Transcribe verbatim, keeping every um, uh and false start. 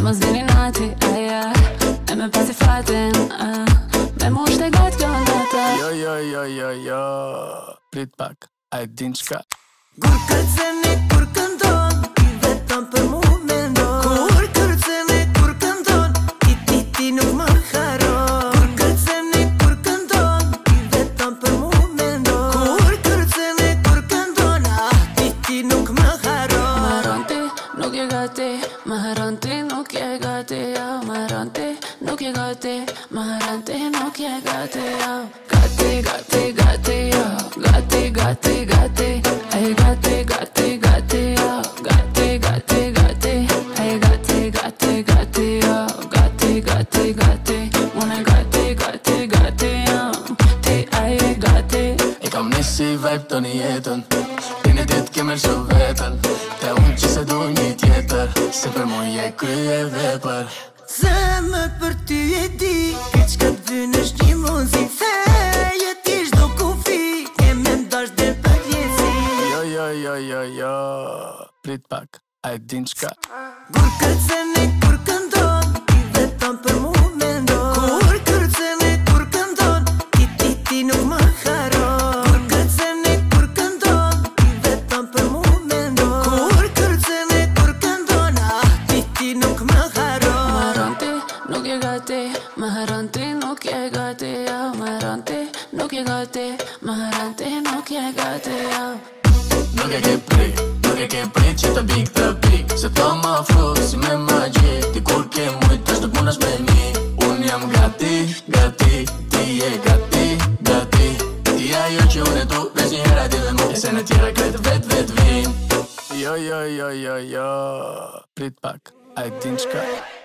mos vini nati, aja e me pasi fatin, uh, me mu shte gat kjo nata. Jo, jo, jo, jo, jo, prit pak, a e din qka? Kur kërceni, kur këndon, ti vetëm për mu mendon. Kur kërceni, kur këndon, ti ti ti nuk më haron. Kur kërceni, kur këndon, ti vetëm për mu mendon. Kur kërceni, kur këndon, ah, ti ti nuk më haron. Më haron ti, nuk je gati, më haron ti, nuk je gati, jo. Më haron ti, nuk je gati, më haron ti, nuk je gati, jo. Gati, gati, gati, jo. Gati, gati, gati, hey gati, gati, gati, yo. Gati, gati, gati, hey gati, gati, gati, yo. Gati, gati, gati, unë e gati, gati, gati, yo. Ti aje gati. E kam nisi vibe të një jetën, Dini dit ke mërë shumë vetën, Te unë që se du një tjetër, Se për mu je krye vepër. Zemër për ty e di, këtë qka të vynë është një muzi. Feje t'ish do kufi, e me ndash dhe për jesi. Jo, jo, jo, jo, jo, prit pak, a e din qka? Kur kërceni, kur këndon, ti vetëm për mu mendon. Kur kërceni, kur këndon, ti ti ti nuk më haron. Kur kërceni, kur këndon, ti vetëm për mu mendon. Kur kërceni, kur këndon, ah, ti ti nuk më haron. Më haron ti, nuk je gati, më haron ti, nuk je gati, yo. Më haron ti, nuk je gati, më haron ti, nuk je gati, yo. Nuk e ke prit, nuk e ke prit që të bik të pik, Se të ma fru si me magji, Ti kur ke mujt është të punash me mi. Unë jam gati, gati, ti je gati, gati, Ti ajo që unë e tu, veç një hera ti dhe mu, E se në tjera kretë vet vet vin. Jo, jo, jo, jo, jo, prit pak, a e din qka?